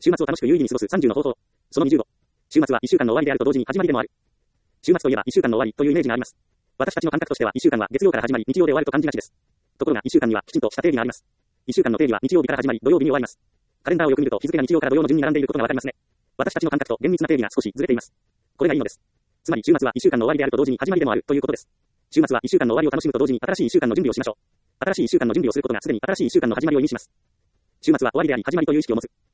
週末を楽しく有意義に過ごす30の方法。その25。週末は1週間の終わりであると同時に始まりでもある。週末といえば1週間の終わりというイメージがあります。私たちの感覚としては1週間は月曜から始まり日曜で終わると感じがちです。ところが1週間にはきちんとした定義があります。1週間の定義は日曜日から始まり土曜日に終わります。カレンダーをよく見ると日付が日曜から土曜の順に並んでいることがわかりますね。私たちの感覚と厳密な定義が少しずれています。これがいいのです。つまり週末は1週間の終わりであると同時に始まりでもあるということです。週末は1週間の終わりを楽しむと同時に新しい1週間の準備をしましょう。新しい1週間の準備をすることがすでに新しい1週間の始まりを意味します。週末は終わりであり始まりという意識を持つ。